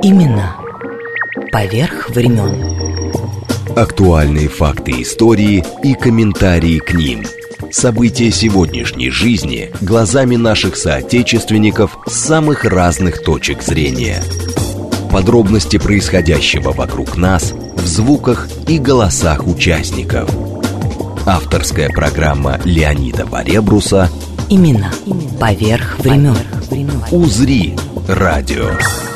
Имена поверх времен. Актуальные факты истории и комментарии к ним. События сегодняшней жизни глазами наших соотечественников с самых разных точек зрения. Подробности происходящего вокруг нас в звуках и голосах участников. Авторская программа Леонида Баребруса Имена поверх времен. «Узри радио».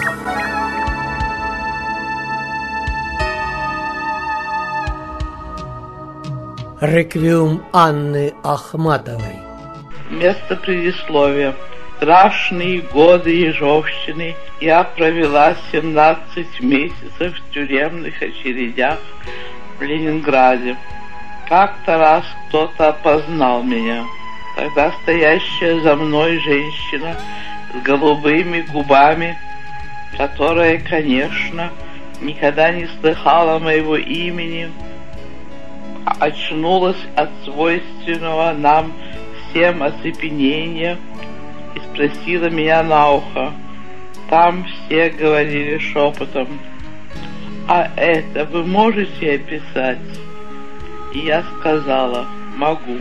Реквием Анны Ахматовой. Место предисловия. Страшные годы ежовщины я провела 17 месяцев в тюремных очередях в Ленинграде. Как-то раз кто-то опознал меня. Тогда стоящая за мной женщина с голубыми губами, которая, конечно, никогда не слыхала моего имени, очнулась от свойственного нам всем оцепенения и спросила меня на ухо. Там все говорили шепотом: «А это вы можете описать?» И я сказала: «Могу».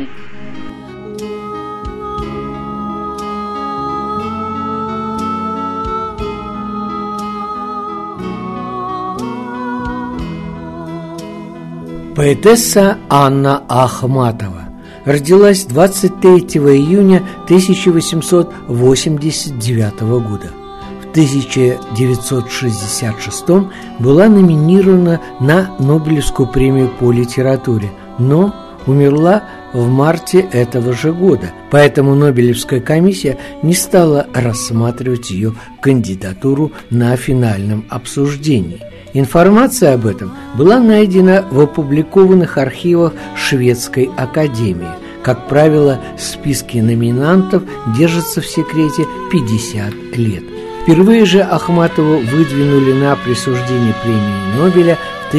Поэтесса Анна Ахматова родилась 23 июня 1889 года. В 1966 была номинирована на Нобелевскую премию по литературе, но умерла в марте этого же года, поэтому Нобелевская комиссия не стала рассматривать ее кандидатуру на финальном обсуждении. Информация об этом была найдена в опубликованных архивах Шведской академии. Как правило, списки номинантов держатся в секрете 50 лет. Впервые же Ахматову выдвинули на присуждение премии Нобеля в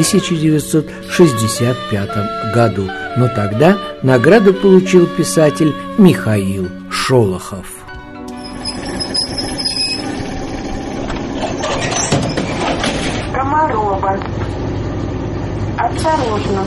1965 году, но тогда награду получил писатель Михаил Шолохов. Осторожно,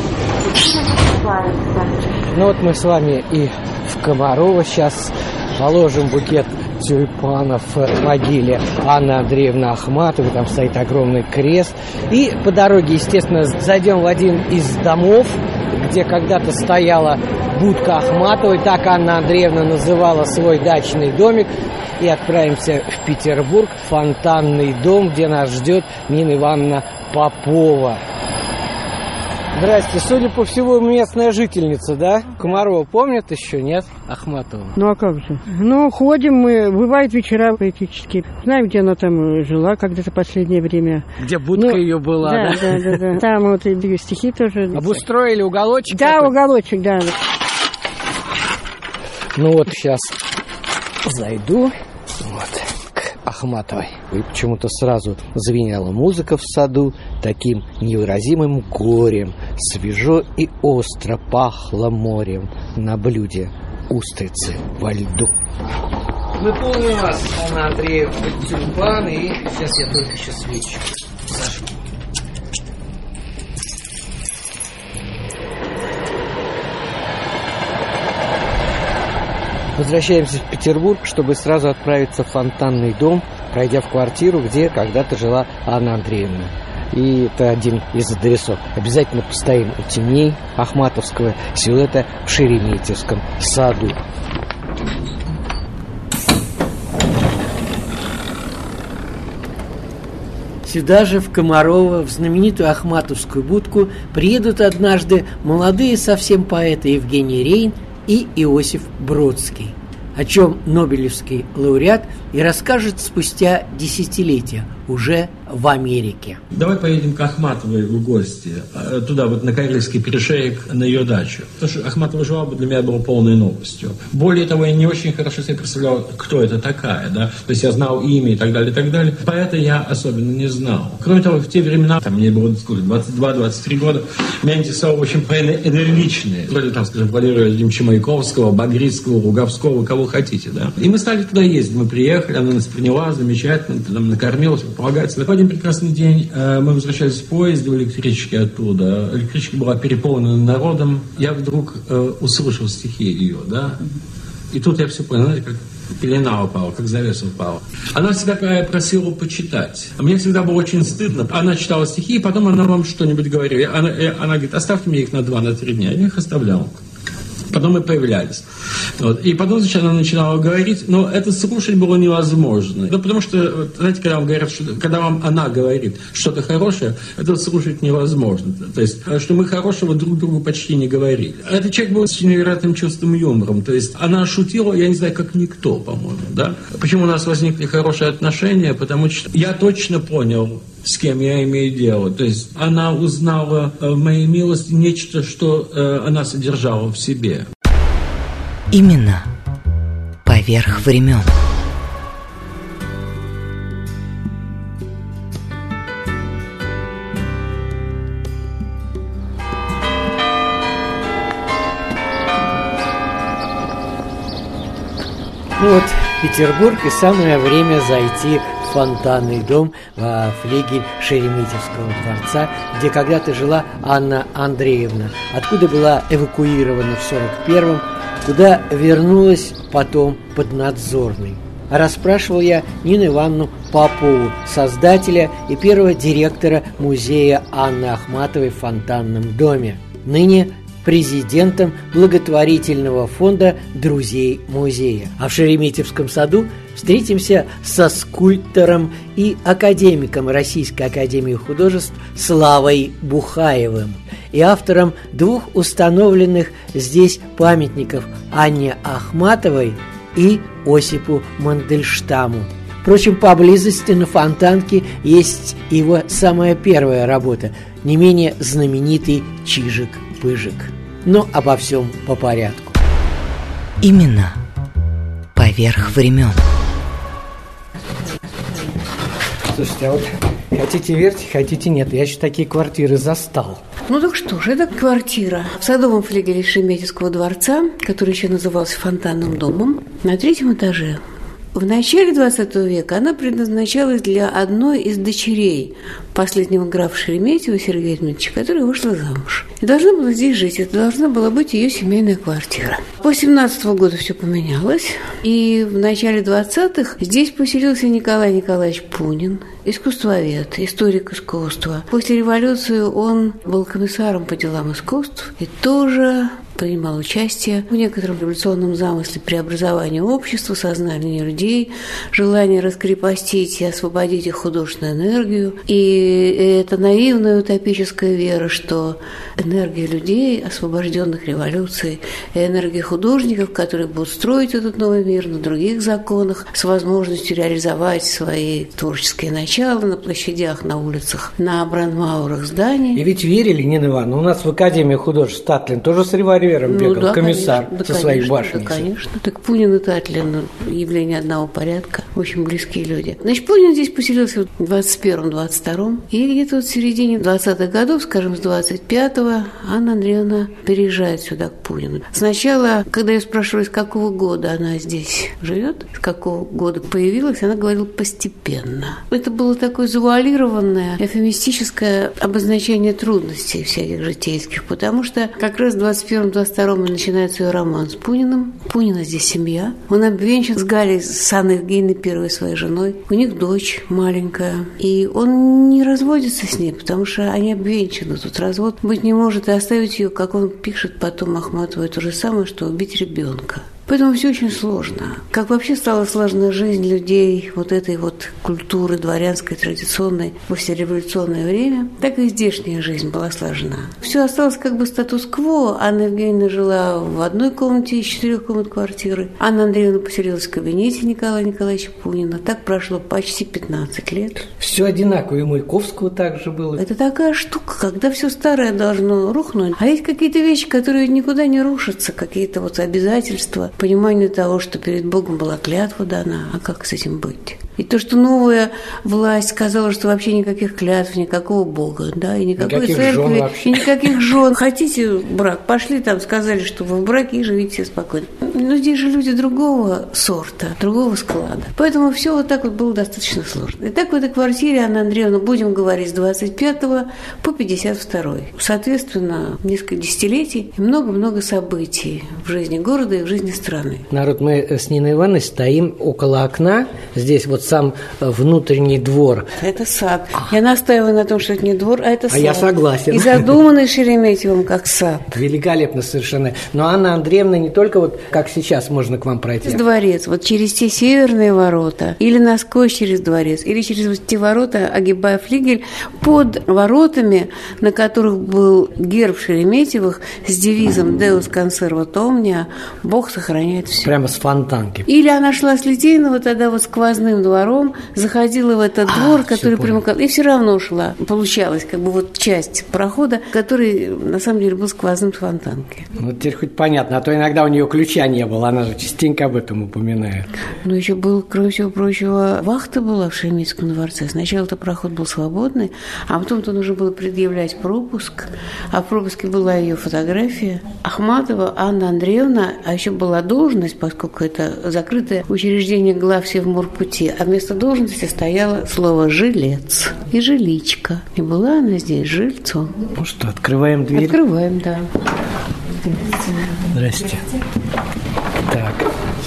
ну вот мы с вами и в Комарово сейчас положим букет тюльпанов в могиле Анны Андреевны Ахматовой. Там стоит огромный крест. И по дороге, естественно, зайдем в один из домов, где когда-то стояла будка Ахматовой. Так Анна Андреевна называла свой дачный домик. И отправимся в Петербург, в Фонтанный дом, где нас ждет Нина Ивановна Попова. Здрасте, судя по всему, местная жительница, да? Комарова помнит еще, нет? Ахматова. Ну а как же? Ну, ходим мы, бывают вечера поэтические. Знаем, где она там жила когда-то последнее время. Где будка ее была, да? Да. Там вот и стихи тоже. Обустроили уголочек? Да, такой? Уголочек, да. Ну вот сейчас зайду к Ахматовой. И почему-то сразу звенела музыка в саду таким невыразимым горем. Свежо и остро пахло морем на блюде устрицы во льду. Мы помним вас, Анна Андреевна, тюльпаны, и сейчас я только свечу зажгу. Возвращаемся в Петербург, чтобы сразу отправиться в Фонтанный дом, пройдя в квартиру, где когда-то жила Анна Андреевна. И это один из адресов. Обязательно постоим у теней Ахматовского силуэта в Шереметьевском саду. Сюда же, в Комарово, в знаменитую Ахматовскую будку, приедут однажды молодые совсем поэты Евгений Рейн и Иосиф Бродский, о чем нобелевский лауреат и расскажет спустя десятилетия, уже в Америке. Давай поедем к Ахматовой в гости, туда вот на Карельский перешеек, на ее дачу. То, что Ахматова жила, для меня было полной новостью. Более того, я не очень хорошо себе представлял, кто это такая, да. То есть я знал имя и так далее, и так далее. Поэта я особенно не знал. Кроме того, в те времена, там мне было 22-23 года, меня интересовало очень поэты энергичные. Вроде там, скажем, Валерия Владимировича Маяковского, Багрицкого, Луговского, кого хотите, да. И мы стали туда ездить. Мы приехали, она нас приняла замечательно, там накормилась, полагается. один прекрасный день мы возвращались в поезд в электричке оттуда. Электричка была переполнена народом. Я вдруг услышал стихи ее, да. И тут я все понял, знаете, как пелена упала, как завеса упала. Она всегда просила почитать. А мне всегда было очень стыдно. Она читала стихи, и потом она вам что-нибудь говорила. Она говорит, оставьте мне их на 2-3 дня. Я их оставлял. Потом мы появлялись. Вот. И потом, значит, она начинала говорить, но это слушать было невозможно. Да, потому что, знаете, когда вам говорят, когда вам она говорит что-то хорошее, это слушать невозможно. То есть, что мы хорошего друг другу почти не говорили. Этот человек был с невероятным чувством юмора. То есть, она шутила, я не знаю, как никто, по-моему. Да? Почему у нас возникли хорошие отношения? Потому что я точно понял, с кем я имею дело. То есть она узнала в моей милости нечто, что она содержала в себе. Именно поверх времен. Ну вот, Петербург, и самое время зайти в фонтанный дом во флигель Шереметьевского дворца, где когда-то жила Анна Андреевна, откуда была эвакуирована в 1941-м, куда вернулась потом поднадзорной. А расспрашивал я Нину Ивановну Попову, создателя и первого директора музея Анны Ахматовой в фонтанном доме, ныне президентом благотворительного фонда «Друзей музея». А в Шереметьевском саду встретимся со скульптором и академиком Российской академии художеств Славой Бухаевым и автором 2 установленных здесь памятников Анне Ахматовой и Осипу Мандельштаму. Впрочем, поблизости на Фонтанке есть его самая первая работа, не менее знаменитый «Чижик-пыжик». Но обо всем по порядку. Именно поверх времен. Слушайте, а вот хотите верьте, хотите нет, я еще такие квартиры застал. Ну так что же, это квартира в садовом флигеле Шереметьевского дворца, который еще назывался фонтанным домом, на 3-м этаже. В начале 20 века она предназначалась для одной из дочерей последнего графа Шереметьева Сергея Дмитриевича, которая вышла замуж. И должна была здесь жить, это должна была быть ее семейная квартира. После 17-го года все поменялось, и в начале 20-х здесь поселился Николай Николаевич Пунин, искусствовед, историк искусства. После революции он был комиссаром по делам искусств и тоже принимал участие в некотором революционном замысле преобразования общества, сознания людей, желание раскрепостить и освободить их художественную энергию. И это наивная утопическая вера, что энергия людей, освобожденных революцией, и энергия художников, которые будут строить этот новый мир на других законах, с возможностью реализовать свои творческие начала на площадях, на улицах, на брандмаурах зданий. И ведь верили, Нина Ивановна, у нас в Академии художеств Татлин тоже с револьвером бегал, да, комиссар, конечно, со своей башней. Да, конечно. Так Пунин и Татлин явления одного порядка, очень близкие люди. Значит, Пунин здесь поселился в 21-22, и где-то вот в середине 20-х годов, скажем, с 25-го, Анна Андреевна переезжает сюда к Пунину. Сначала, когда я спрашивала, с какого года она здесь живет, с какого года появилась, она говорила постепенно. Это было такое завуалированное, эвфемистическое обозначение трудностей всяких житейских, потому что как раз в 21-22 начинается ее роман с Пуниным. Пунина здесь семья. Он обвенчан с Галей, с Анной Евгеньевной, первой своей женой. У них дочь маленькая. И он не разводится с ней, потому что они обвенчаны. Тут развод быть не может, и оставить ее, как он пишет потом Ахматовой, то же самое, что убить ребенка. Поэтому все очень сложно. Как вообще стала сложна жизнь людей вот этой вот культуры дворянской, традиционной, послереволюционное время, так и здешняя жизнь была сложна. Все осталось как бы статус-кво. Анна Евгеньевна жила в одной комнате из 4 комнат квартиры. Анна Андреевна поселилась в кабинете Николая Николаевича Пунина. Так прошло почти 15 лет. Все одинаково. И Маяковского также было. Это такая штука, когда все старое должно рухнуть. А есть какие-то вещи, которые никуда не рушатся, какие-то вот обязательства, понимание того, что перед Богом была клятва дана, а как с этим быть? И то, что новая власть сказала, что вообще никаких клятв, никакого Бога, да, и никакой церкви, и никаких жен. Хотите брак? Пошли там, сказали, что вы в браке и живите все спокойно. Но здесь же люди другого сорта, другого склада. Поэтому все вот так вот было достаточно сложно. Итак, в этой квартире Анна Андреевна, будем говорить, с 25 по 52. Соответственно, несколько десятилетий и много-много событий в жизни города и в жизни страны. Народ, мы с Ниной Ивановной стоим около окна. Здесь вот сам внутренний двор. Это сад. Я настаиваю на том, что это не двор, а это сад. А я согласен. И задуманный Шереметьевым как сад. Великолепно совершенно. Но Анна Андреевна не только вот как сейчас можно к вам пройти. Дворец, вот через те северные ворота, или насквозь через дворец, или через те ворота, огибая флигель, под воротами, на которых был герб Шереметьевых с девизом «Deus conservat omnia», Бог сохраняет все. Прямо с фонтанки. Или она шла с Литейного, тогда вот сквозным двором, заходила в этот двор, который примыкал, и все равно шла. Получалось как бы вот часть прохода, который на самом деле был сквозным с фонтанки. Ну, теперь хоть понятно, а то иногда у нее ключа не было, она же частенько об этом упоминает. Ну, еще был, кроме всего прочего, вахта была в Шереметьевском дворце. Сначала-то проход был свободный, а потом-то нужно было предъявлять пропуск, а в пропуске была ее фотография. Ахматова Анна Андреевна, а еще была должность, поскольку это закрытое учреждение главсевморпути, а вместо должности стояло слово «жилец» и «жиличка». И была она здесь жильцом. Ну что, открываем дверь? Открываем, да. Здрасте. Так,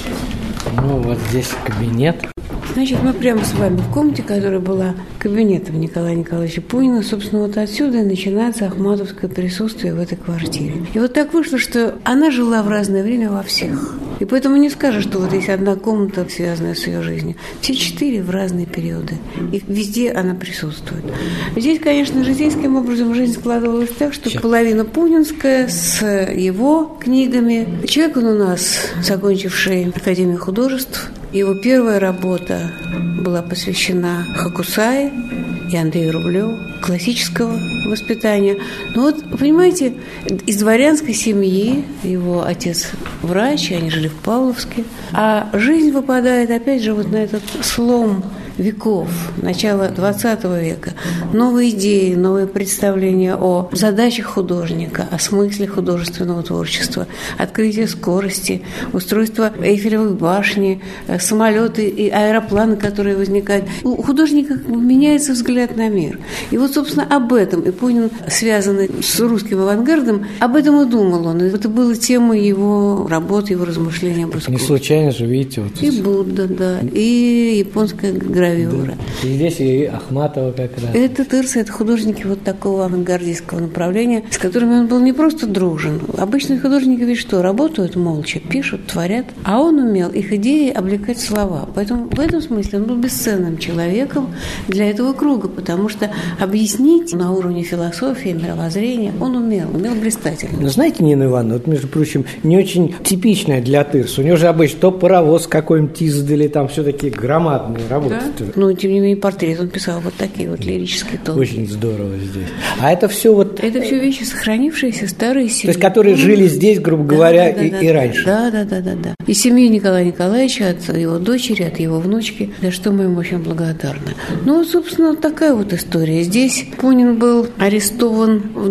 ну вот здесь кабинет. Значит, мы прямо с вами в комнате, которая была кабинетом Николая Николаевича Пунина. Собственно, вот отсюда и начинается ахматовское присутствие в этой квартире. И вот так вышло, что она жила в разное время во всех. И поэтому не скажешь, что вот есть одна комната, связанная с ее жизнью. Все 4 в разные периоды. И везде она присутствует. Здесь, конечно, житейским образом жизнь складывалась так, что половина пунинская с его книгами. Человек он у нас, закончивший Академию художеств. Его первая работа была посвящена Хокусае и Андрею Рублеву, классического воспитания. Но вот, понимаете, из дворянской семьи, его отец врач, они жили в Павловске, а жизнь выпадает, опять же, вот на этот слом веков, начала XX века, новые идеи, новые представления о задачах художника, о смысле художественного творчества, открытие скорости, устройство Эйфелевой башни, самолеты и аэропланы, которые возникают. У художника меняется взгляд на мир. И вот, собственно, об этом и Пунин, связанный с русским авангардом, об этом и думал он. И это была тема его работы, его размышления об искусстве. Не случайно же, видите, вот и Будда, да, и японская гравюра. Да. И здесь и Ахматова как раз. Это Тырса, это художники вот такого авангардистского направления, с которыми он был не просто дружен. Обычные художники ведь что, работают молча, пишут, творят, а он умел их идеи облекать в слова. Поэтому в этом смысле он был бесценным человеком для этого круга, потому что объяснить на уровне философии, мировоззрения он умел блистательно. Ну, знаете, Нина Ивановна, вот, между прочим, не очень типичная для Тырса. У него же обычно то паровоз какой-нибудь издали, там все такие громадные работы. Да? Ну, тем не менее, портрет он писал вот такие вот лирические толки. Очень здорово здесь. А это все вот... Это все вещи, сохранившиеся, старые семьи. То есть, которые жили здесь, грубо говоря, и раньше. Да. И семьи Николая Николаевича, от его дочери, от его внучки, за что мы ему очень благодарны. Ну, собственно, такая вот история. Здесь Пунин был арестован в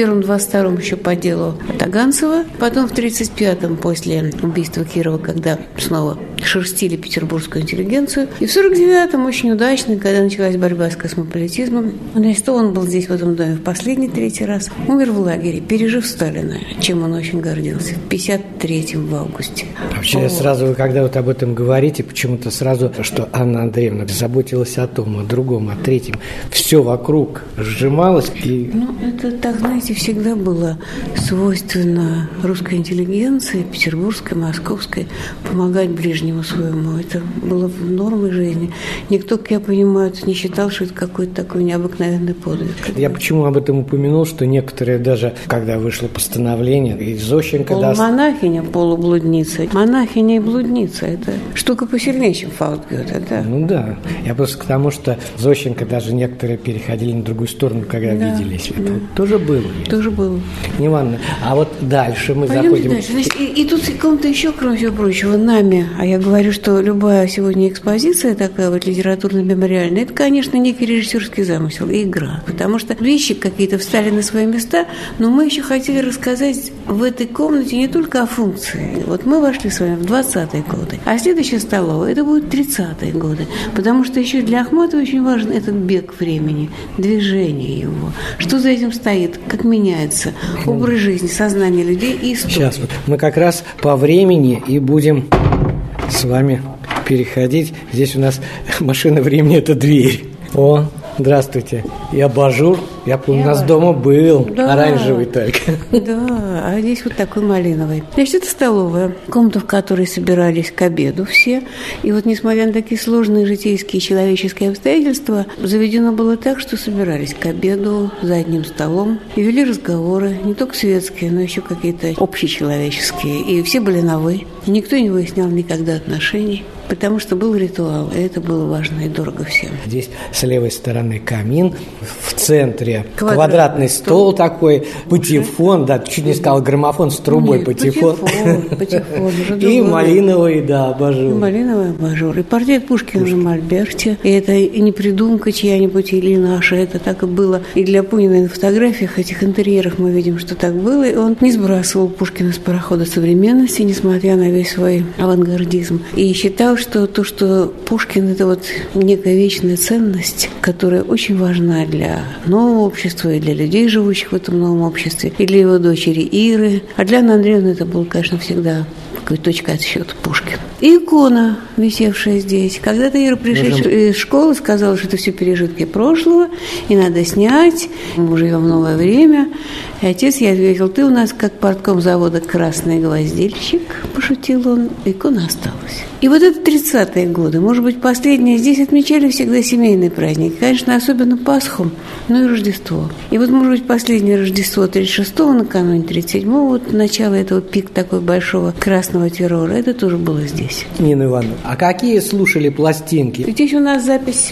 21-22 еще по делу Таганцева, потом в 35-м после убийства Кирова, когда снова шерстили петербургскую интеллигенцию, и в 49-м очень удачно, когда началась борьба с космополитизмом, он арестован был здесь, в этом доме, в последний 3-й раз, умер в лагере, пережив Сталина, чем он очень гордился, в 53-м в августе. Вообще, сразу, когда вот об этом говорите, почему-то сразу, что Анна Андреевна заботилась о том, о другом, о третьем, все вокруг сжималось. И... Ну, это так, знаете, всегда было свойственно русской интеллигенции, петербургской, московской, помогать ближнему своему. Это было нормой жизни. Никто, как я понимаю, не считал, что это какой-то такой необыкновенный подвиг. Я почему об этом упомянул, что некоторые даже, когда вышло постановление, и Зощенко... Полумонахиня, полублудница. Монахиня и блудница – это штука посильнее, чем Фауст Гёте, да? Ну да. Я просто к тому, что Зощенко даже некоторые переходили на другую сторону, когда виделись. Это тоже было. Тоже было. Не важно. А вот дальше мы Пойдемте заходим... дальше. Значит, и тут комната еще, кроме всего прочего, нами, а я я говорю, что любая сегодня экспозиция такая вот литературно-мемориальная, это, конечно, некий режиссерский замысел, игра. Потому что вещи какие-то встали на свои места, но мы еще хотели рассказать в этой комнате не только о функции. Вот мы вошли с вами в 20-е годы, а следующая столовая, это будут 30-е годы. Потому что еще для Ахматовой очень важен этот бег времени, движение его. Что за этим стоит, как меняется образ жизни, сознание людей и история. Сейчас вот мы как раз по времени и будем с вами переходить. Здесь у нас машина времени – это дверь. О, здравствуйте. И абажур. Я помню, у нас дома был, да. Оранжевый только. Да, а здесь вот такой малиновый. Значит, это столовая, комната, в которой собирались к обеду все. И вот, несмотря на такие сложные житейские и человеческие обстоятельства, заведено было так, что собирались к обеду за одним столом и вели разговоры, не только светские, но еще какие-то общечеловеческие. И все были на «вы». Никто не выяснял никогда отношений, потому что был ритуал, и это было важно и дорого всем. Здесь с левой стороны камин, в центре квадратный стол такой, патефон, да, чуть не сказал граммофон с трубой. Нет, патефон. И малиновый, да, абажур. И малиновый абажур. И портрет Пушкина на мольберте. И это и не придумка чья-нибудь или наша, это так и было. И для Пунина на фотографиях этих интерьерах мы видим, что так было. И он не сбрасывал Пушкина с парохода современности, несмотря на весь свой авангардизм. И считал, что то, что Пушкин – это вот некая вечная ценность, которая очень важна для нового общества и для людей, живущих в этом новом обществе, и для его дочери Иры. А для Анны Андреевны это был, конечно, всегда такой точка отсчета Пушкин. И икона, висевшая здесь. Когда-то Ира, пришедшая из школы, сказала, что это все пережитки прошлого, и надо снять, мы живем в новое время. И отец ей ответил: ты у нас как портком завода «Красный гвоздильщик», пошутил он, икона осталась. И вот это 30-е годы, может быть, последние, здесь отмечали всегда семейные праздники, конечно, особенно Пасху, но и Рождество. И вот, может быть, последнее Рождество 36-го, накануне 37-го, вот начало этого пик такой большого красного террора, это тоже было здесь. Нина Ивановна, а какие слушали пластинки? Здесь у нас запись...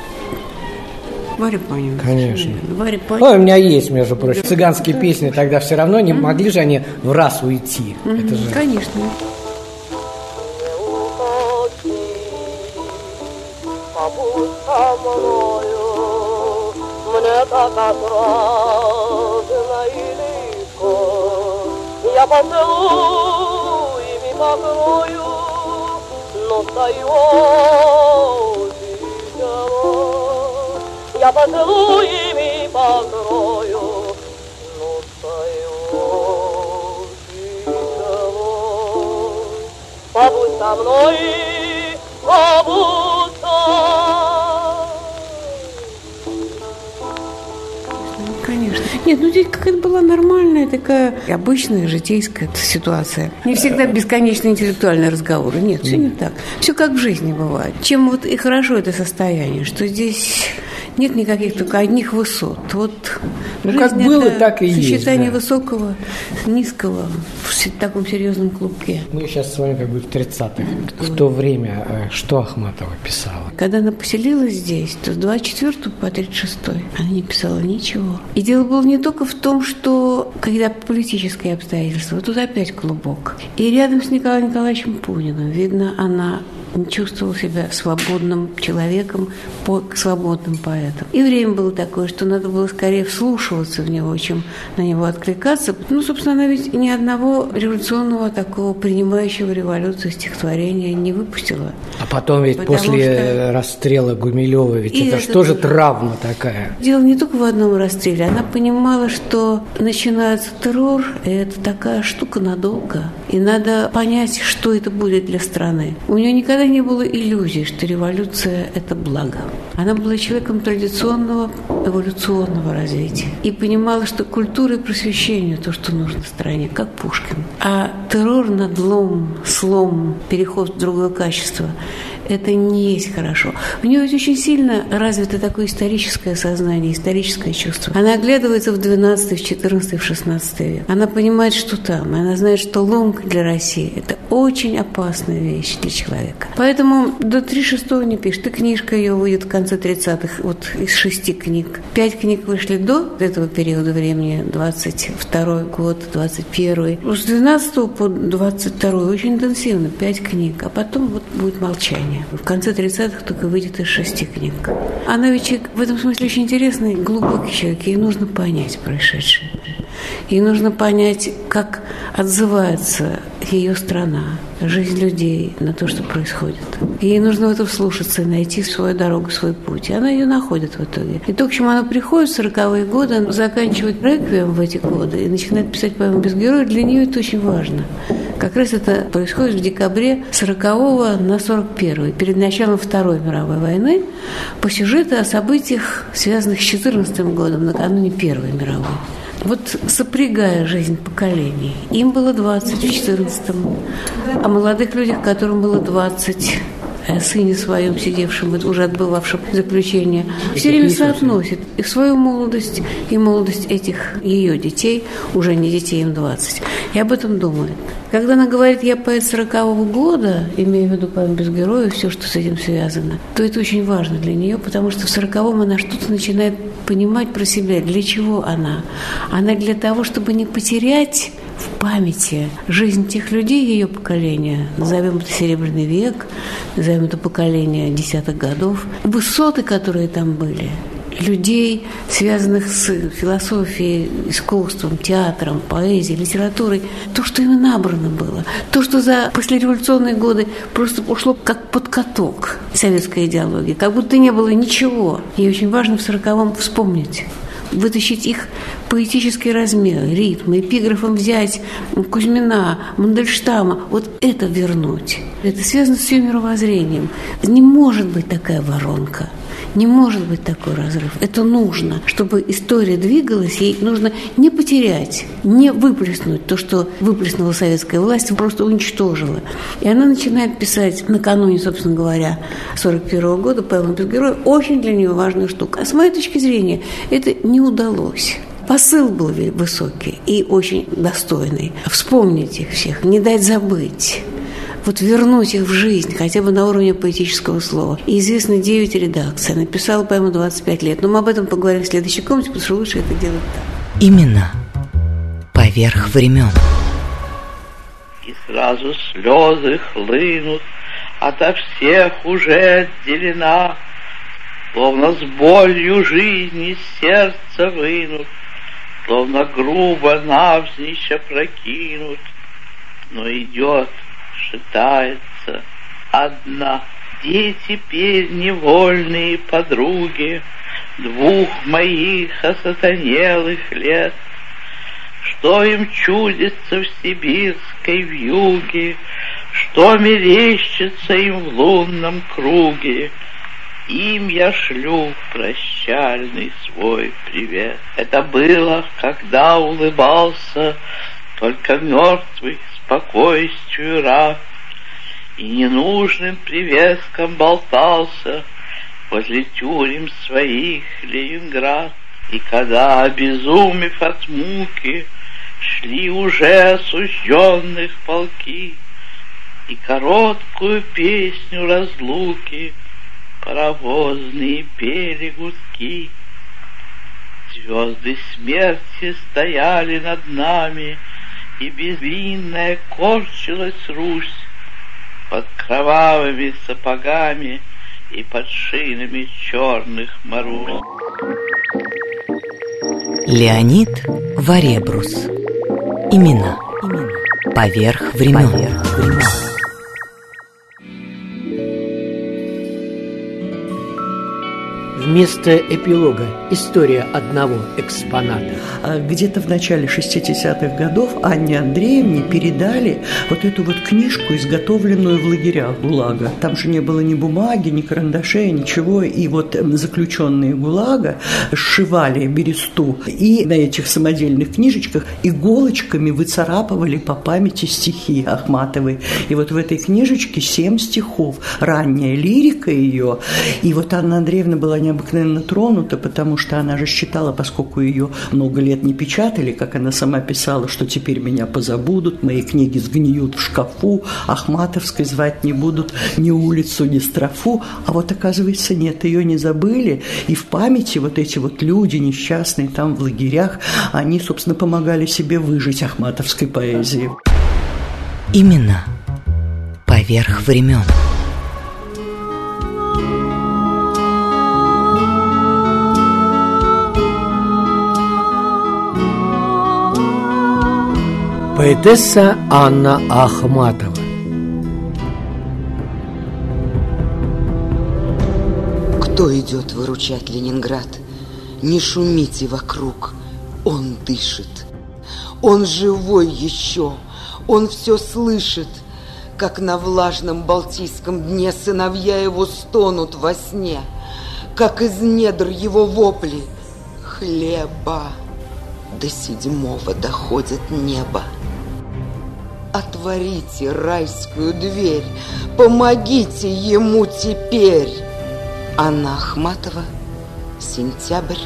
Варя Панина. Конечно. Варя Панина. Ой, у меня есть, между прочим, цыганские песни тогда все равно не могли же они в раз уйти. Это же... Конечно. Я поцелуй ими покрою, но встает я поцелуй ими покрою, но встает побудь со мной, побудь Конечно. Нет, ну здесь какая-то была нормальная, такая обычная житейская ситуация. Не всегда бесконечно интеллектуальные разговоры. Нет, все не так. Все как в жизни бывает. Чем вот и хорошо это состояние, что здесь нет никаких только одних высот. Вот ну, как было, так и есть. Сочетание высокого с низкого в таком серьезном клубке. Мы сейчас с вами как бы в 30-х. В то время что Ахматова писала? Когда она поселилась здесь, то с 24 по 36 она не писала ничего. И дело было не только в том, что когда политические обстоятельства, вот тут опять клубок. И рядом с Николаем Николаевичем Пуниным, видно, она чувствовал себя свободным человеком, свободным поэтом. И время было такое, что надо было скорее вслушиваться в него, чем на него откликаться. Ну, собственно, она ведь ни одного революционного такого принимающего революцию стихотворения не выпустила. А потом ведь после расстрела Гумилева, ведь это же тоже травма такая. Дело не только в одном расстреле. Она понимала, что начинается террор, и это такая штука надолго. И надо понять, что это будет для страны. У нее никогда не было иллюзий, что революция – это благо. Она была человеком традиционного эволюционного развития и понимала, что культура и просвещение – то, что нужно стране, как Пушкин. А террор, надлом, слом, переход в другое качество – это не есть хорошо. У нее есть очень сильно развито такое историческое сознание, историческое чувство. Она оглядывается в 12, в 14, в 16 век. Она понимает, что там. Она знает, что Ломка для России – это очень опасная вещь для человека. Поэтому до 36-го не пишет. И книжка ее выйдет в конце 30-х, вот из 6 книг. 5 книг вышли до этого периода времени, 22-й год, 21-й. С 12 по 22-й очень интенсивно, 5 книг. А потом вот будет молчание. В конце 30-х только выйдет из 6 книг. Она ведь в этом смысле очень интересный, глубокий человек. Ей нужно понять происшедшее. Ей нужно понять, как отзывается ее страна, жизнь людей на то, что происходит. Ей нужно в это вслушаться и найти свою дорогу, свой путь. И она ее находит в итоге. И то, к чему она приходит в 40-е годы, она заканчивает реквием в эти годы и начинает писать поэму «Без героя», для нее это очень важно. Как раз это происходит в декабре 40-го на 41-й, перед началом Второй мировой войны, по сюжету о событиях, связанных с 14-м годом, накануне Первой мировой. Вот сопрягая жизнь поколений. Им было 20 в 14-м, а молодых людях, которым было 20, о сыне своем, сидевшем, уже отбывавшем заключение, все время соотносит и свою молодость, и молодость этих ее детей, уже не детей, им 20. И об этом думает. Когда она говорит «я поэт 40-го года», имея в виду поэму «Без героя», все, что с этим связано, то это очень важно для нее, потому что в 40-м она что-то начинает понимать про себя. Для чего она? Она для того, чтобы не потерять в памяти жизнь тех людей ее поколения, назовем это Серебряный век, назовем это поколение 10-х годов, высоты, которые там были, людей, связанных с философией, искусством, театром, поэзией, литературой, то, что им набрано было, то, что за послереволюционные годы просто ушло как под каток советской идеологии, как будто не было ничего. И очень важно в 40-м вспомнить, вытащить их поэтический размер, ритм, эпиграфом взять Кузьмина, Мандельштама, вот это вернуть. Это связано с ее мировоззрением. Не может быть такая воронка. Не может быть такой разрыв. Это нужно. Чтобы история двигалась, ей нужно не потерять, не выплеснуть то, что выплеснула советская власть, просто уничтожила. И она начинает писать накануне, собственно говоря, 41-го года поэму «Без героя». Очень для нее важная штука. А с моей точки зрения, это не удалось. Посыл был высокий и очень достойный. Вспомнить их всех, не дать забыть. Вот вернуть их в жизнь, хотя бы на уровне поэтического слова. И известно 9 редакций. Написала поэму 25 лет. Но мы об этом поговорим в следующей комнате, потому что лучше это делать так. Именно поверх времен. И сразу слезы хлынут, ото всех уже отделена, словно с болью жизни сердце вынут, словно грубо навзничь опрокинут, но идет, шатается одна. Где теперь невольные подруги двух моих осатанелых лет? Что им чудится в сибирской вьюге, что мерещится им в лунном круге? Им я шлю прощальный свой привет. Это было, когда улыбался только мертвый спокойствию раб, и ненужным привеском болтался возле тюрем своих Ленинград. И когда, обезумев от муки, шли уже осужденных полки, и короткую песню разлуки паровозные пели гудки, звезды смерти стояли над нами, и безвинная корчилась Русь под кровавыми сапогами и под шинами черных марусь. Леонид Варебрус. Имена. Поверх времен. вместо эпилога история одного экспоната. Где-то в начале 60-х годов Анне Андреевне передали вот эту вот книжку, изготовленную в лагерях ГУЛАГа. Там же не было ни бумаги, ни карандашей, ничего. И вот заключенные ГУЛАГа сшивали бересту и на этих самодельных книжечках иголочками выцарапывали по памяти стихи Ахматовой. И вот в этой книжечке 7 стихов. Ранняя лирика ее. И вот Анна Андреевна была необыкновенно тронута, потому что она же считала, поскольку ее много лет не печатали, как она сама писала, что теперь меня позабудут, мои книги сгниют в шкафу, Ахматовской звать не будут ни улицу, ни строфу. А вот, оказывается, нет, ее не забыли. И в памяти вот эти вот люди несчастные там в лагерях, они, собственно, помогали себе выжить ахматовской поэзии. Именно поверх времен. Поэтесса Анна Ахматова. Кто идет выручать Ленинград? Не шумите вокруг, он дышит. Он живой еще, он все слышит, как на влажном Балтийском дне сыновья его стонут во сне, как из недр его вопли хлеба. До 7-го доходит небо. Отворите райскую дверь, помогите ему теперь. Анна Ахматова, сентябрь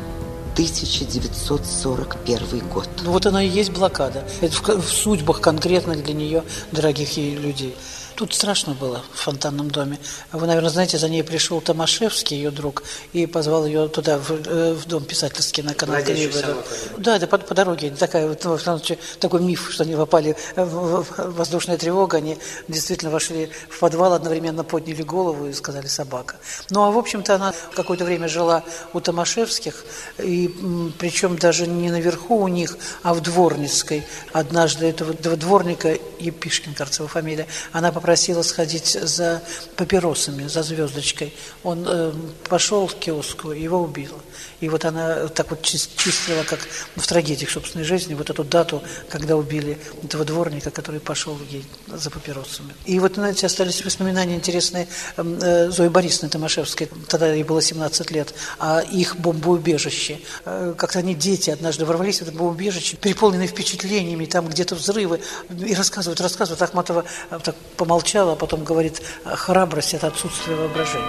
1941 год. Ну вот она и есть блокада. Это в судьбах конкретных для нее, дорогих ей людей. Тут страшно было в Фонтанном доме. Вы, наверное, знаете, за ней пришел Томашевский, ее друг, и позвал ее туда, в дом писательский на канал Кривого. Да, это по дороге. Такой миф, что они попали в воздушную тревогу, они действительно вошли в подвал, одновременно подняли голову и сказали «собака». Ну, а в общем-то она какое-то время жила у Томашевских, и причем даже не наверху у них, а в Дворницкой. Однажды этого дворника, Епишкин, кажется, его фамилия, она попросила сходить за папиросами, за звездочкой. Он пошел к киоску, его убило. И вот она так вот чистила, как в трагедиях собственной жизни, вот эту дату, когда убили этого дворника, который пошел ей за папиросами. И вот, знаете, остались воспоминания интересные Зои Борисовны Томашевской. Тогда ей было 17 лет. А их бомбоубежище. Как-то они, дети, однажды ворвались в это бомбоубежище, переполненные впечатлениями, там где-то взрывы. И рассказывают. Ахматова так помолчала, а потом говорит: храбрость – это отсутствие воображения.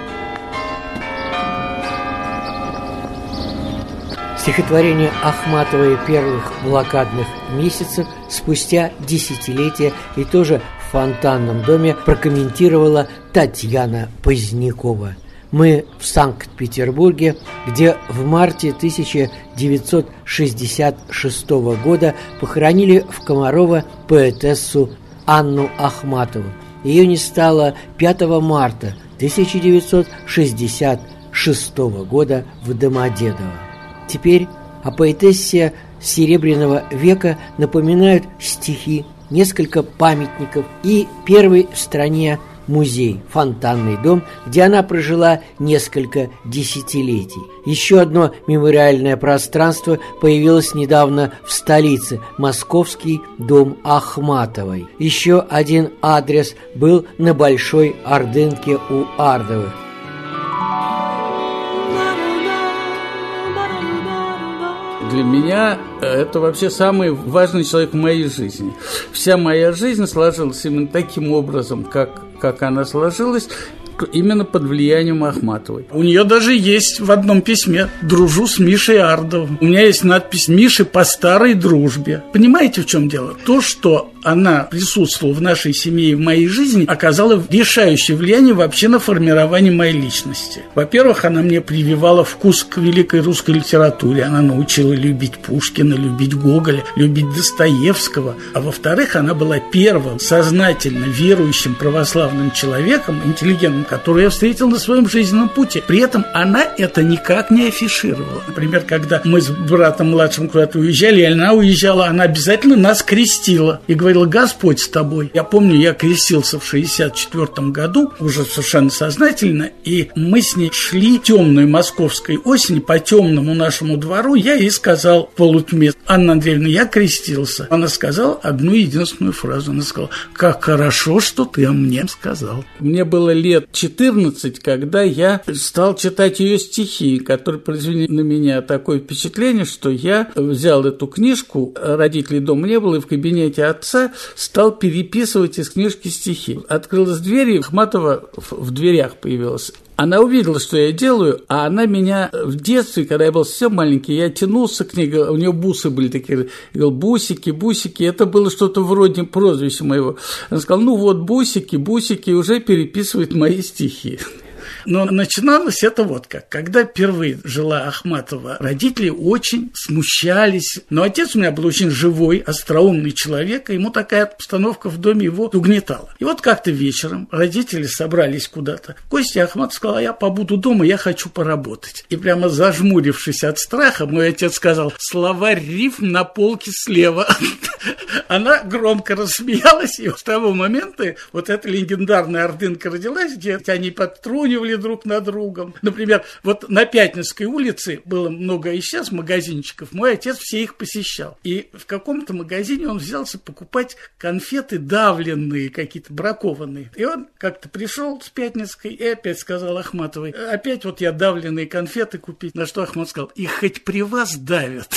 Стихотворение Ахматовой первых блокадных месяцев спустя десятилетия и тоже в Фонтанном доме прокомментировала Татьяна Позднякова. Мы в Санкт-Петербурге, где в марте 1966 года похоронили в Комарово поэтессу Анну Ахматову. Ее не стало 5 марта 1966 года в Домодедово. Теперь о поэтессе Серебряного века напоминают стихи, несколько памятников и первый в стране музей «Фонтанный дом», где она прожила несколько десятилетий. Еще одно мемориальное пространство появилось недавно в столице – Московский дом Ахматовой. Еще один адрес был на Большой Ордынке у Ардовых. Для меня это вообще самый важный человек в моей жизни. Вся моя жизнь сложилась именно таким образом, как она сложилась, именно под влиянием Ахматовой. У нее даже есть в одном письме: «Дружу с Мишей Ардовым». У меня есть надпись: «Миши по старой дружбе». Понимаете, в чем дело? То, что она присутствовала в нашей семье и в моей жизни, оказало решающее влияние вообще на формирование моей личности. Во-первых, она мне прививала вкус к великой русской литературе. Она научила любить Пушкина, любить Гоголя, любить Достоевского. А во-вторых, она была первым сознательно верующим православным человеком, интеллигентом, которую я встретил на своем жизненном пути. При этом она это никак не афишировала. Например, когда мы с братом младшим куда-то уезжали, и она уезжала, она обязательно нас крестила и говорила: говорила: Господь с тобой. Я помню, я крестился в 64 году, уже совершенно сознательно, и мы с ней шли темной московской осени по темному нашему двору. Я ей сказал в полутьме: Анна Андреевна, я крестился. Она сказала одну единственную фразу. Она сказала: как хорошо, что ты мне сказал. Мне было лет 14, когда я стал читать ее стихи, которые произвели на меня такое впечатление, что я взял эту книжку, родителей дома не было, и в кабинете отца стал переписывать из книжки стихи. Открылась дверь, и Ахматова в дверях появилась. Она увидела, что я делаю, а она меня в детстве, когда я был совсем маленький, я тянулся к ней, у нее бусы были такие, я говорил: бусики, бусики, это было что-то вроде прозвища моего. Она сказала: ну вот, бусики, бусики, уже переписывают мои стихи. Но начиналось это вот как. Когда впервые жила Ахматова, родители очень смущались. Но отец у меня был очень живой, остроумный человек, и ему такая обстановка в доме его угнетала. И вот как-то вечером родители собрались куда-то в гости, Ахматова сказала: я побуду дома, я хочу поработать. И прямо зажмурившись от страха, мой отец сказал: словарь рифм на полке слева. Она громко рассмеялась, и с того момента вот эта легендарная ордынка родилась, где они подтрунивали друг над другом. Например, вот на Пятницкой улице было много и сейчас магазинчиков, мой отец все их посещал. И в каком-то магазине он взялся покупать конфеты давленные, какие-то бракованные. И он как-то пришел с Пятницкой и опять сказал Ахматовой: опять вот я давленные конфеты купить. На что Ахмат сказал: их хоть при вас давят.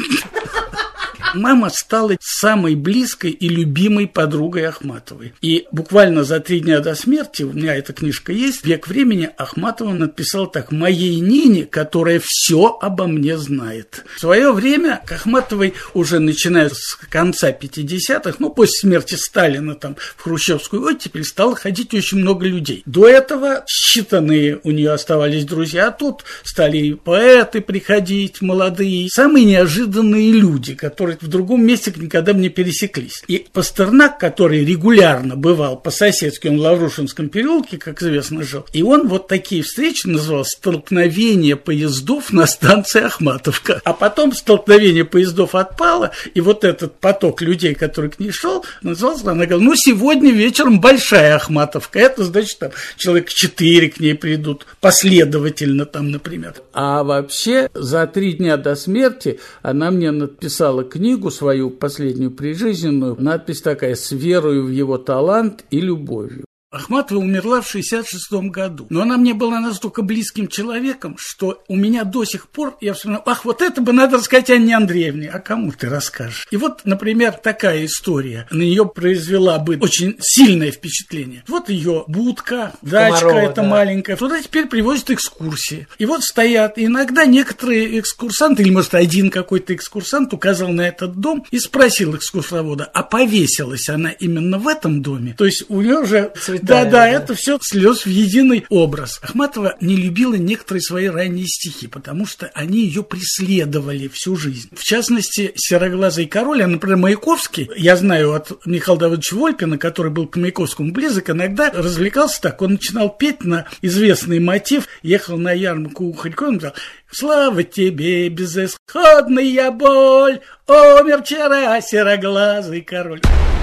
Мама стала самой близкой и любимой подругой Ахматовой. И буквально за 3 дня до смерти, у меня эта книжка есть, «Век времени», Ахматова написала так: «Моей Нине, которая все обо мне знает». В свое время к Ахматовой, уже начиная с конца 50-х, после смерти Сталина там в хрущевскую оттепель, стало ходить очень много людей. До этого считанные у нее оставались друзья, а тут стали и поэты приходить, молодые, самые неожиданные люди, которые в другом месте никогда бы не пересеклись. И Пастернак, который регулярно бывал по-соседски, он в Лаврушинском переулке, как известно, жил, и он вот такие встречи называл «столкновение поездов на станции Ахматовка». А потом столкновение поездов отпало, и вот этот поток людей, который к ней шел, назывался, она говорила: сегодня вечером большая Ахматовка. Это значит, там человек 4 к ней придут, последовательно там, например. А вообще, за 3 дня до смерти она мне написала книгу свою последнюю прижизненную, надпись такая: «С верою в его талант и любовью». Ахматова умерла в 66 году, но она мне была настолько близким человеком, что у меня до сих пор, я вспоминаю: ах, вот это бы надо рассказать Анне Андреевне. А кому ты расскажешь? И вот, например, такая история на нее произвела бы очень сильное впечатление. Вот ее будка, дачка эта маленькая, туда теперь привозят экскурсии. И вот стоят, и иногда некоторые экскурсанты, или, может, один какой-то экскурсант указал на этот дом и спросил экскурсовода: а повесилась она именно в этом доме? То есть у нее уже... Да, это все слез в единый образ. Ахматова не любила некоторые свои ранние стихи, потому что они ее преследовали всю жизнь. В частности, «Сероглазый король», а, например, Маяковский, я знаю от Михаила Давыдовича Волпина, который был к Маяковскому близок, иногда развлекался так. Он начинал петь на известный мотив: «Ехал на ярмарку у Харькова», он говорил: «Слава тебе, безысходная боль, умер вчера сероглазый король».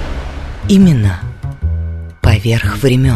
Именно поверх времен.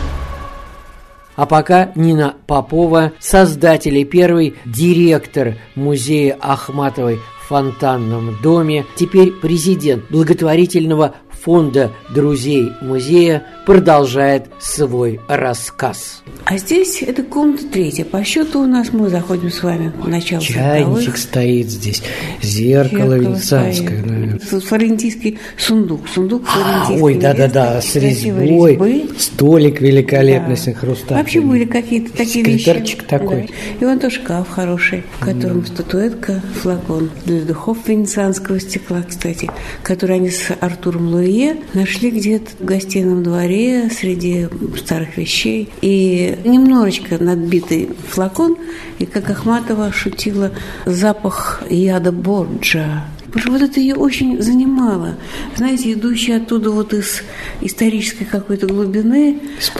А пока Нина Попова, создатель и первый директор музея Ахматовой в Фонтанном доме, теперь президент благотворительного фонда друзей музея, продолжает свой рассказ. А здесь это комната 3. По счету у нас мы заходим с вами в начало. Чайничек стоит здесь, зеркало венецианское, наверное. Флорентийский сундук флорентийский. Ой, да, с резьбой, столик великолепный, с хрусталем. Вообще были какие-то такие вещи. Секретарчик такой. Да. И вон тоже шкаф хороший, в котором статуэтка, флакон для духов венецианского стекла, кстати, который они с Артуром Луи нашли где-то в гостином дворе среди старых вещей. И немножечко надбитый флакон, и, как Ахматова шутила, запах яда Борджа. Потому что вот это ее очень занимало. Знаете, идущая оттуда вот из исторической какой-то глубины,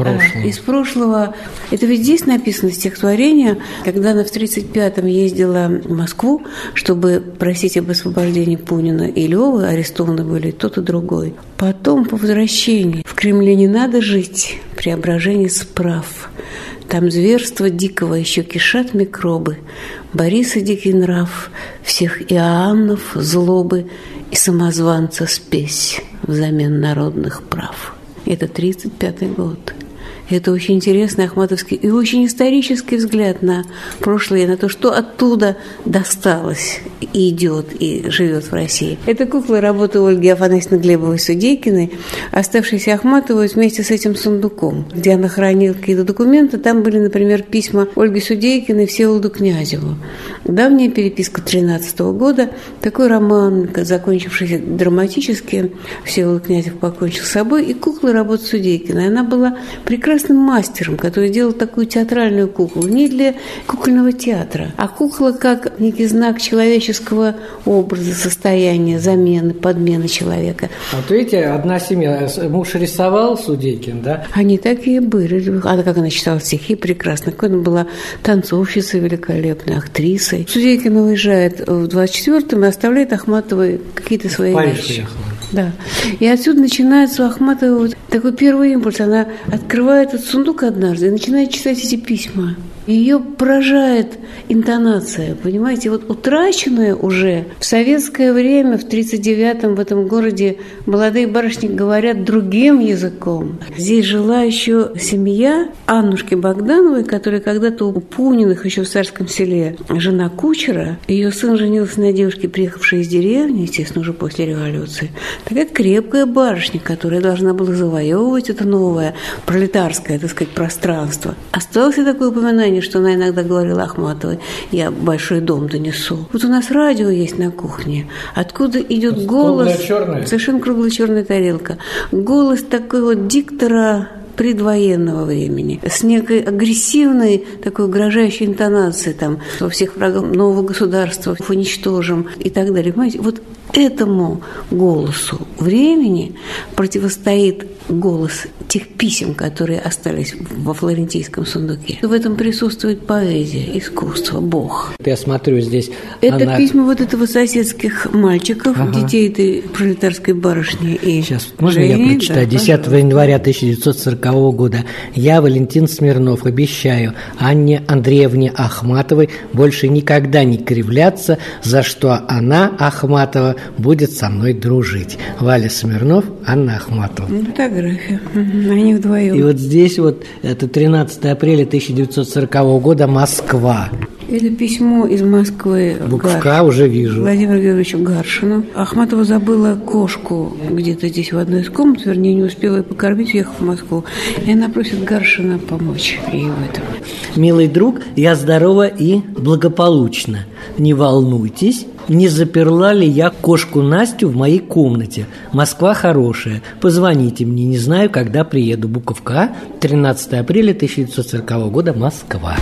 из прошлого. Это ведь здесь написано стихотворение, когда она в 1935-м ездила в Москву, чтобы просить об освобождении Пунина и Лёвы, арестованы были тот и другой. Потом, по возвращении, в Кремле не надо жить, преображение справ. Там зверство дикого еще кишат микробы, Бориса дикий нрав, всех Иоаннов злобы и самозванца спесь взамен народных прав. Это 1935 год. Это очень интересный ахматовский и очень исторический взгляд на прошлое, на то, что оттуда досталось, и идет, и живет в России. Это кукла работы Ольги Афанасьевны Глебовой-Судейкиной, оставшейся Ахматовой вместе с этим сундуком, где она хранила какие-то документы. Там были, например, письма Ольги Судейкиной Всеволоду Князеву. Давняя переписка 13 года, такой роман, закончившийся драматически, Всеволод Князев покончил с собой, и кукла работы Судейкиной. Она была прекрасным мастером, который делал такую театральную куклу, не для кукольного театра, а кукла как некий знак человеческого образа, состояния, замены, подмены человека. Вот видите, одна семья, муж рисовал, Судейкин, да? Они такие были. Как она читала стихи прекрасно, какой она была танцовщицей великолепной, актрисой. Судейкина уезжает в 24-м и оставляет Ахматовой какие-то свои вещи. Да. И отсюда начинается у Ахматовой вот такой первый импульс. Она открывает этот сундук однажды и начинает читать эти письма. Ее поражает интонация, понимаете, вот утраченная уже в советское время, в 1939-м в этом городе молодые барышни говорят другим языком. Здесь жила еще семья Аннушки Богдановой, которая когда-то у Пуниных еще в Царском Селе, жена кучера. Ее сын женился на девушке, приехавшей из деревни, естественно, уже после революции. Такая крепкая барышня, которая должна была завоевывать это новое пролетарское, так сказать, пространство. Осталось и такое упоминание, что она иногда говорила Ахматовой: я большой дом донесу. Вот у нас радио есть на кухне. Откуда идет голос? Совершенно круглая черная тарелка. Голос такой вот диктора предвоенного времени, с некой агрессивной, такой угрожающей интонацией, там, во всех врагах нового государства уничтожим и так далее. Понимаете, вот этому голосу времени противостоит голос тех писем, которые остались во флорентийском сундуке. В этом присутствует поэзия, искусство, Бог. Я смотрю здесь... Это письма вот этого соседских мальчиков, детей этой пролетарской барышни и Сейчас, можно я прочитаю? Да, 10 января 1940 года. Я, Валентин Смирнов, обещаю Анне Андреевне Ахматовой больше никогда не кривляться, за что она, Ахматова, будет со мной дружить. Валя Смирнов, Анна Ахматова. Фотография. Они вдвоем. И вот здесь вот, это 13 апреля 1940 года, Москва. Это письмо из Москвы. Буква К уже вижу. Владимиру Георгиевичу Гаршину. Ахматова забыла кошку где-то здесь в одной из комнат, вернее, не успела ее покормить, уехав в Москву. И она просит Гаршина помочь ей в этом. Милый друг, я здорова и благополучна. Не волнуйтесь, не заперла ли я кошку Настю в моей комнате. Москва хорошая. Позвоните мне, не знаю, когда приеду. Буковка, 13 апреля 1940 года, Москва.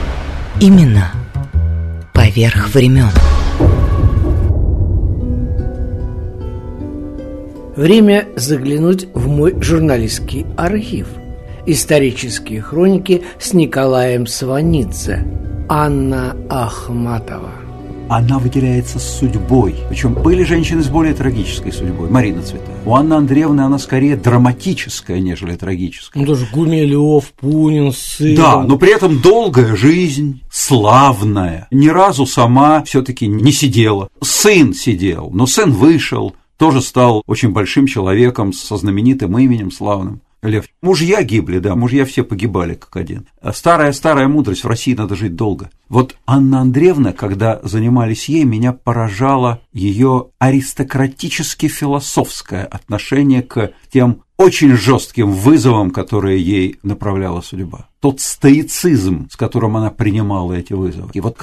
Именно поверх времен. Время заглянуть в мой журналистский архив. Исторические хроники с Николаем Сванидзе. Анна Ахматова. Она выделяется судьбой. Причем были женщины с более трагической судьбой. Марина Цветаева. У Анны Андреевны она скорее драматическая, нежели трагическая. Ну, тоже Гумилев, Пунин, сын. Да, но при этом долгая жизнь, славная. Ни разу сама все-таки не сидела. Сын сидел, но сын вышел, тоже стал очень большим человеком со знаменитым именем славным. Лев. Мужья гибли, да, мужья все погибали как один. Старая мудрость, в России надо жить долго. Вот Анна Андреевна, когда занимались ей, меня поражало ее аристократически-философское отношение к тем очень жестким вызовам, которые ей направляла судьба. Тот стоицизм, с которым она принимала эти вызовы. И вот как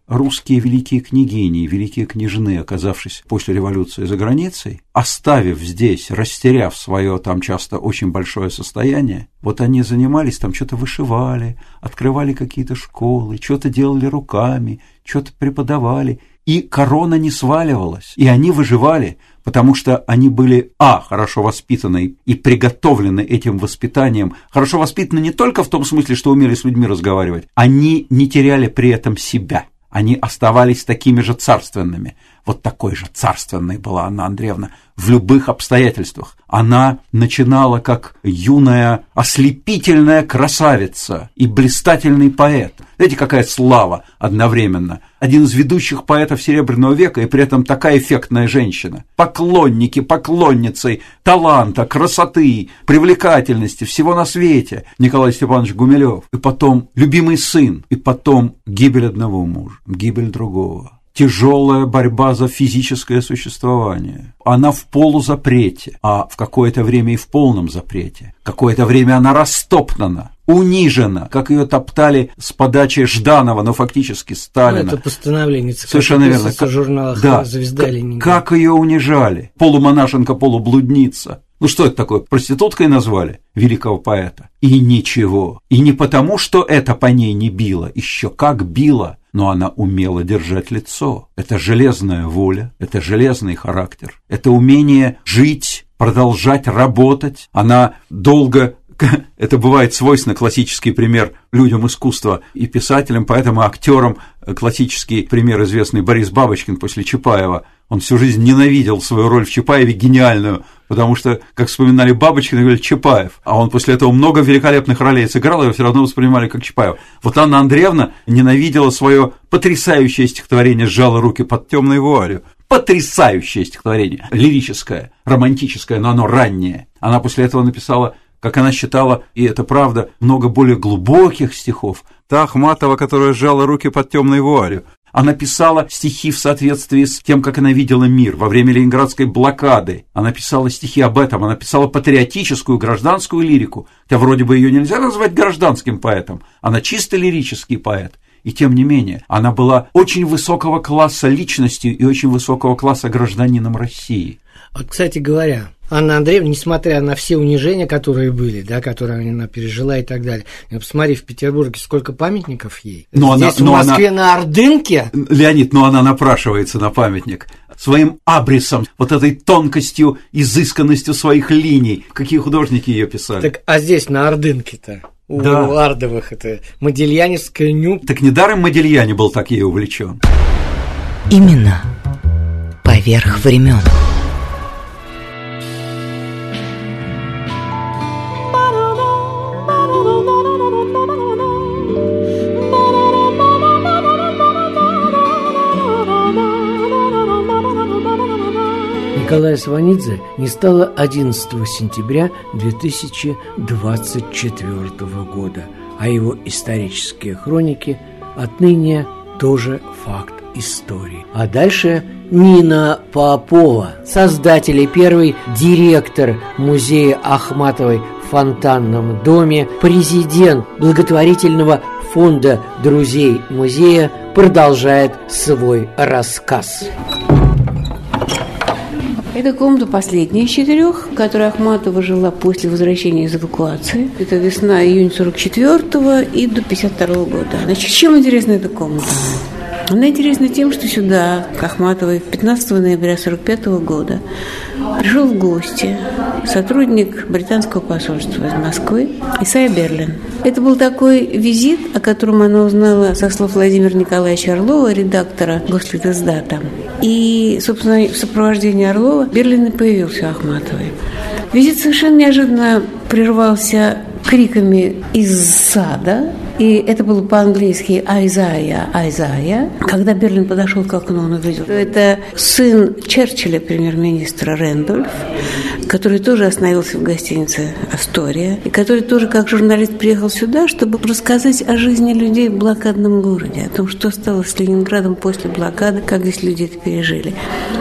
русские великие княгини и великие княжны, оказавшись после революции за границей, оставив здесь, растеряв свое там часто очень большое состояние, вот они занимались, там что-то вышивали, открывали какие-то школы, что-то делали руками, что-то преподавали, и корона не сваливалась, и они выживали, потому что они были, хорошо воспитаны и приготовлены этим воспитанием, хорошо воспитаны не только в том смысле, что умели с людьми разговаривать, они не теряли при этом себя, они оставались такими же царственными. Вот такой же царственной была Анна Андреевна в любых обстоятельствах. Она начинала как юная ослепительная красавица и блистательный поэт. Знаете, какая слава одновременно. Один из ведущих поэтов Серебряного века и при этом такая эффектная женщина. Поклонники, поклонницы таланта, красоты, привлекательности, всего на свете. Николай Степанович Гумилев. И потом любимый сын. И потом гибель одного мужа, гибель другого. Тяжелая борьба за физическое существование. Она в полузапрете, а в какое-то время и в полном запрете. Какое-то время она растоптана, унижена, как ее топтали с подачи Жданова, но фактически Сталина. Это постановление ЦК. Совершенно верно. В журналах «Звезда» Ленинграда. Как ее унижали. Полумонашенка, полублудница. Ну что это такое? Проституткой назвали великого поэта? И ничего. И не потому, что это по ней не било, еще как било, но она умела держать лицо. Это железная воля, это железный характер, это умение жить, продолжать работать. Она долго... Это бывает свойственно, классический пример людям искусства и писателям, поэтому актерам классический пример известный Борис Бабочкин после Чапаева. Он всю жизнь ненавидел свою роль в Чапаеве гениальную, потому что, как вспоминали Бабочкина, говорили Чапаев, а он после этого много великолепных ролей сыграл, его все равно воспринимали как Чапаева. Вот Анна Андреевна ненавидела свое потрясающее стихотворение «Сжала руки под темной вуалью». Потрясающее стихотворение, лирическое, романтическое, но оно раннее. Она после этого написала, как она считала, и это правда, много более глубоких стихов. Та Ахматова, которая сжала руки под темной вуалью. Она писала стихи в соответствии с тем, как она видела мир во время Ленинградской блокады. Она писала стихи об этом, она писала патриотическую, гражданскую лирику. Хотя вроде бы ее нельзя назвать гражданским поэтом, она чисто лирический поэт. И тем не менее, она была очень высокого класса личностью и очень высокого класса гражданином России. Вот, кстати говоря, Анна Андреевна, несмотря на все унижения, которые были, да, которые она пережила и так далее, посмотри, в Петербурге сколько памятников ей. Здесь в Москве на Ордынке. Леонид, но она напрашивается на памятник своим абрисом, вот этой тонкостью, изысканностью своих линий. Какие художники ее писали? Так, а здесь на Ордынке-то? У Ардовых это Модильяневская нюб. Так недаром Модильяне был так ей увлечен. Именно поверх времен. Николая Сванидзе не стало 11 сентября 2024 года, а его исторические хроники отныне тоже факт истории. А дальше Нина Попова, создатель и первый директор музея Ахматовой в Фонтанном доме, президент благотворительного фонда друзей музея, продолжает свой рассказ. Эта комната последняя из 4, в которой Ахматова жила после возвращения из эвакуации. Это весна, июнь 44-го и до 52-го года. Значит, чем интересна эта комната? Она интересна тем, что сюда, к Ахматовой, 15 ноября 1945 года пришел в гости сотрудник британского посольства из Москвы Исайя Берлин. Это был такой визит, о котором она узнала со слов Владимира Николаевича Орлова, редактора Гослитиздата. И, собственно, в сопровождении Орлова Берлин и появился у Ахматовой. Визит совершенно неожиданно прервался криками из сада, и это было по-английски «Айзая, Айзая». Когда Берлин подошел к окну, он увидел, что это сын Черчилля, премьер-министра Рэндольф, который тоже остановился в гостинице «Астория», и который тоже как журналист приехал сюда, чтобы рассказать о жизни людей в блокадном городе, о том, что стало с Ленинградом после блокады, как здесь люди это пережили.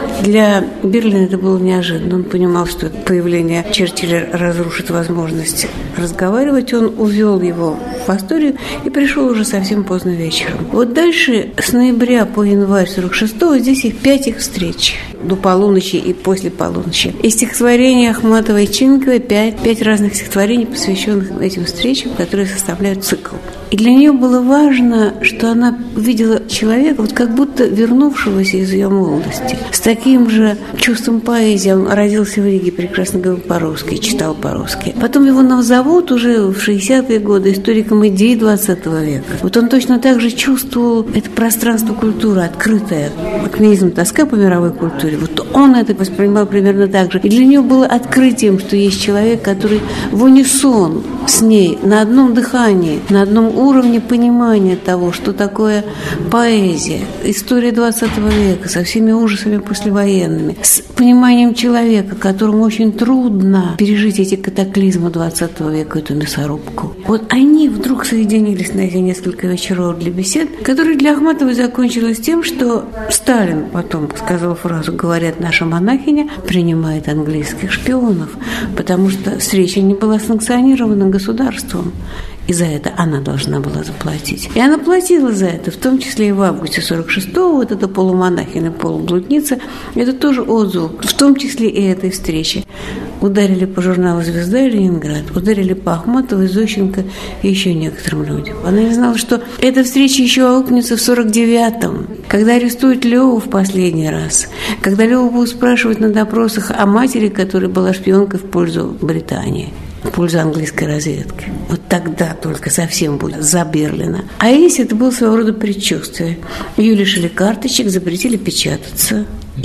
Для Берлина это было неожиданно. Он понимал, что появление Черчилля разрушит возможность разговаривать. Он увел его в Асторию и пришел уже совсем поздно вечером. Вот дальше с ноября по январь 46-го здесь их 5 их встреч. До полуночи и после полуночи. И стихотворения Ахматовой и Чинниковой 5 разных стихотворений, посвященных этим встречам, которые составляют цикл. И для нее было важно, что она увидела человека, вот как будто вернувшегося из ее молодости, с таким же чувством поэзии. Он родился в Риге, прекрасно говорил по-русски, читал по-русски. Потом его назовут уже в 60-е годы историком идей 20 века. Вот он точно так же чувствовал это пространство культуры, открытое. Акмеизм, тоска по мировой культуре. Вот он это воспринимал примерно так же. И для нее было открытием, что есть человек, который в унисон с ней, на одном дыхании, на одном уровне понимания того, что такое поэзия, история 20 века со всеми ужасами послевоенными, с пониманием человека, которому очень трудно пережить эти катаклизмы 20 века, эту мясорубку. Вот они вдруг соединились на эти несколько вечеров для бесед, которые для Ахматовой закончились тем, что Сталин потом сказал фразу «говорят, наша монахиня принимает английских шпионов», потому что встреча не была санкционирована государством. И за это она должна была заплатить. И она платила за это, в том числе и в августе 46-го, вот эта полумонахиня, полублудница, это тоже отзыв, в том числе и этой встречи. Ударили по журналу «Звезда» и «Ленинград», ударили по Ахматовой, Зощенко и еще некоторым людям. Она не знала, что эта встреча еще аукнется в 49-м, когда арестуют Леву в последний раз, когда Леву будут спрашивать на допросах о матери, которая была шпионкой в пользу Британии, в пользу английской разведки. Вот тогда только совсем будет за Берлина. А если это было своего рода предчувствие. Ее лишили карточек, запретили печататься.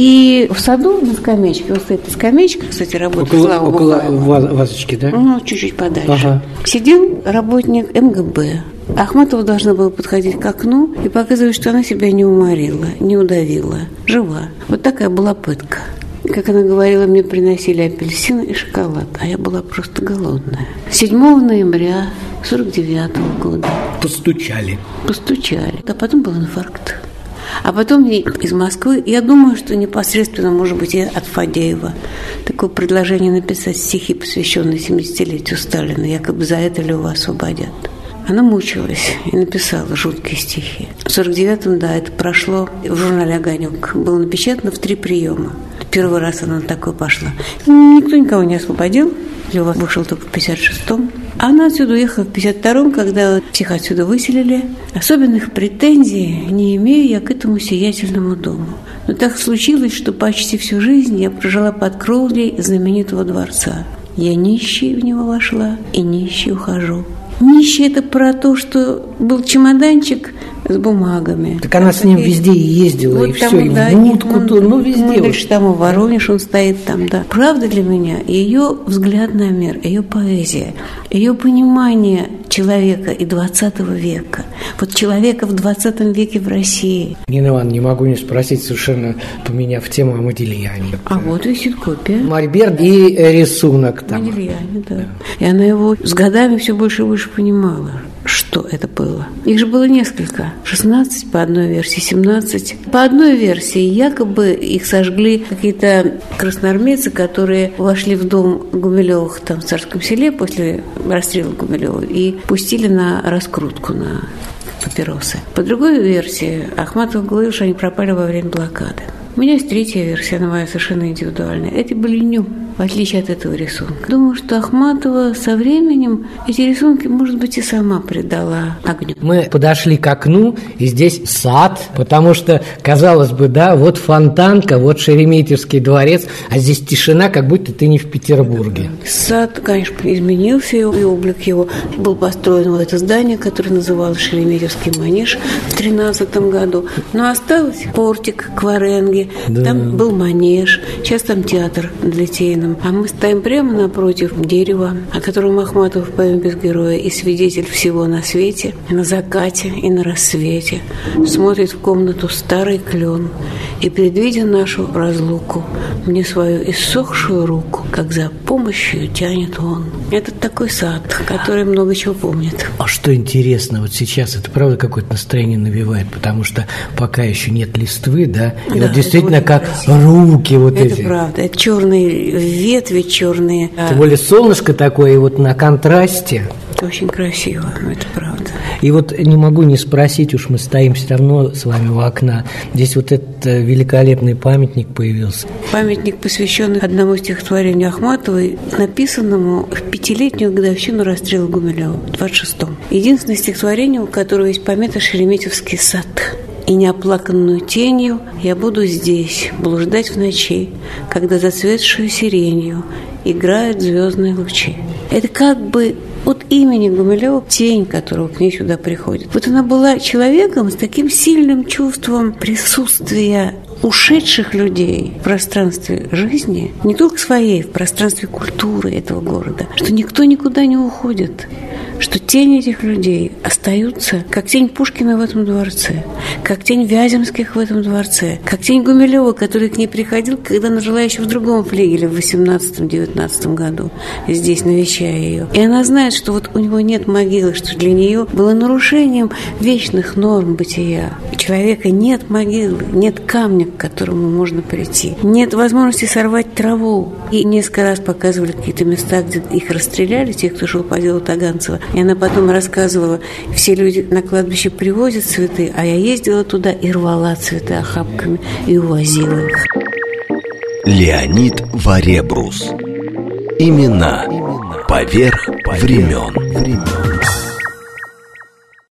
И в саду на скамеечке, вот эта скамеечка, кстати, работает около вазочки, да? Ну, чуть-чуть подальше. Ага. Сидел работник МГБ. Ахматова должна была подходить к окну и показывать, что она себя не уморила, не удавила, жива. Вот такая была пытка. Как она говорила, мне приносили апельсины и шоколад, а я была просто голодная. 7 ноября 49 года. Постучали. А потом был инфаркт. А потом ей из Москвы, я думаю, что непосредственно, может быть, и от Фадеева, такое предложение написать стихи, посвященные 70-летию Сталина, якобы за это Леву освободят. Она мучилась и написала жуткие стихи. В 49-м, да, это прошло в журнале «Огонек». Было напечатано в 3 приема. Первый раз она на такое пошла. Никто никого не освободил. Лева вышел только в 56-м. Она отсюда уехала в 52-м, когда всех отсюда выселили. Особенных претензий не имею я к этому сиятельному дому. Но так случилось, что почти всю жизнь я прожила под кровлей знаменитого дворца. Я нищей в него вошла и нищей ухожу. Нищий – это про то, что был чемоданчик с бумагами. Так она с ним везде и ездила, вот и все, и в будку, везде. Дальше там в Воронеж он стоит там, да. Правда для меня ее взгляд на мир, ее поэзия, ее понимание человека и 20 века. Вот человека в 20 веке в России. Нина Ивановна, не могу не спросить, совершенно поменяв тему, о Модильяне. А вот висит копия. Мольберт и рисунок там. Модильяне, да. И она его с годами все больше и больше понимала, что это было. Их же было несколько. 16 по одной версии, 17. По одной версии якобы их сожгли какие-то красноармейцы, которые вошли в дом Гумилевых там в Царском селе после расстрела Гумилева и пустили на раскрутку, на папиросы. По другой версии Ахматова говорил, что они пропали во время блокады. У меня есть 3-я версия, она моя совершенно индивидуальная. Это были ню, в отличие от этого рисунка. Думаю, что Ахматова со временем эти рисунки, может быть, и сама придала огню. Мы подошли к окну, и здесь сад, потому что, казалось бы, да, вот Фонтанка, вот Шереметьевский дворец, а здесь тишина, как будто ты не в Петербурге. Сад, конечно, изменился, и облик его. Был построен вот это здание, которое называлось Шереметьевский манеж в 13 году. Но осталось портик, кваренги, да. Там был манеж, сейчас там театр на Литейном. стоим. А мы стоим прямо напротив дерева, о котором Ахматов в поэме «Без героя» и свидетель всего на свете, на закате и на рассвете. Смотрит в комнату старый клен и, предвидя нашу разлуку, мне свою иссохшую руку, как за помощью тянет он. Это такой сад, который много чего помнит. А что интересно, вот сейчас это правда какое-то настроение навевает, потому что пока еще нет листвы, да, и да, вот действительно как красиво. Руки вот это эти. Это правда, это черные ветви, черные. Тем более солнышко такое, и вот на контрасте. Это очень красиво, это правда. И вот не могу не спросить, уж мы стоим все равно с вами у окна. Здесь вот этот великолепный памятник появился. Памятник, посвященный одному стихотворению Ахматовой, написанному в 5-летнюю годовщину расстрела Гумилева, в 26-м. Единственное стихотворение, у которого есть помета «Шереметьевский сад». И неоплаканную тенью я буду здесь блуждать в ночи, когда зацветшую сиренью играют звездные лучи. Это как бы от имени Гумилева тень, которого к ней сюда приходит. Вот она была человеком с таким сильным чувством присутствия ушедших людей в пространстве жизни, не только своей, в пространстве культуры этого города, что никто никуда не уходит, что тени этих людей остаются, как тень Пушкина в этом дворце, как тень Вяземских в этом дворце, как тень Гумилева, который к ней приходил, когда она жила еще в другом флигеле в 18-19 году, здесь навещая ее. И она знает, что вот у него нет могилы, что для нее было нарушением вечных норм бытия. У человека нет могилы, нет камня, к которому можно прийти, нет возможности сорвать траву. И несколько раз показывали какие-то места, где их расстреляли, тех, кто шел по делу Таганцева. И она потом рассказывала, все люди на кладбище привозят цветы, а я ездила туда и рвала цветы охапками и увозила их. Леонид Варебрус. Имена поверх времен.